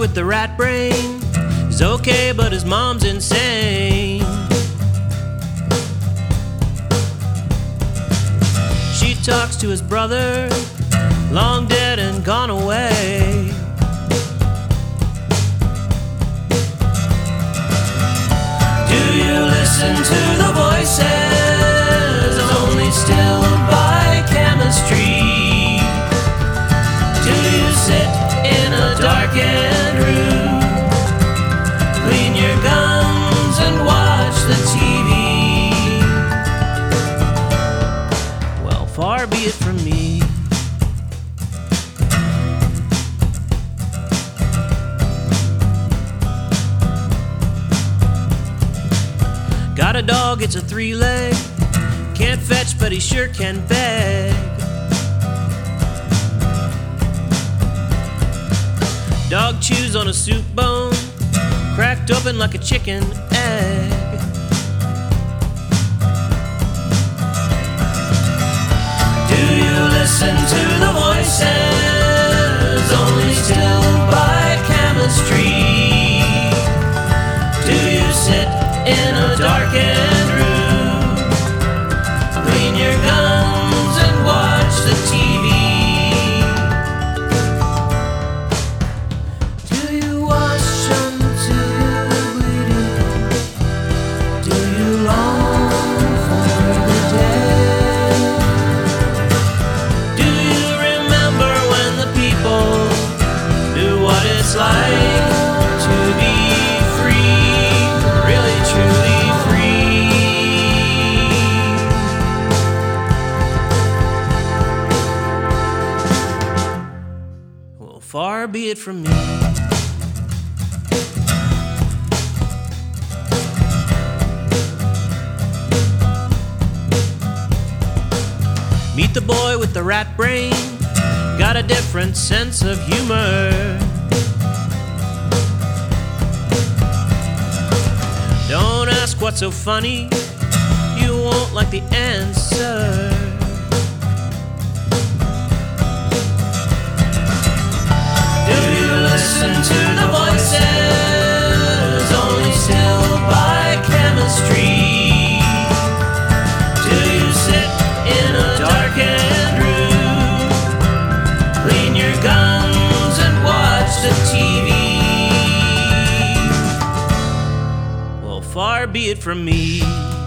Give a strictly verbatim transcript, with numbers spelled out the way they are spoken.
with the rat brain is okay, but his mom's insane. She talks to his brother, long dead and gone away. Do you listen to the voices, only still by chemistry? Do you sit in a darkened room, clean your guns and watch the T V? Well, far be it from me. Got a dog, it's a three-leg, can't fetch but he sure can beg. Dog chews on a soup bone, cracked open like a chicken egg. Do you listen to the voices, only still by chemistry? Do you sit in a darkened room, clean your guns and watch the T V? Do you wash until you're bleeding? Do you long for the day? Do you remember when the people knew what it's like to be free, really truly free? Well, far be it from me. Meet the boy with the rat brain, got a different sense of humor. Don't ask what's so funny, you won't like the answer. Do you listen to the voices, only still by chemistry? Do you sit in a darkened room, clean your guns and watch the T V? Well, far be it from me.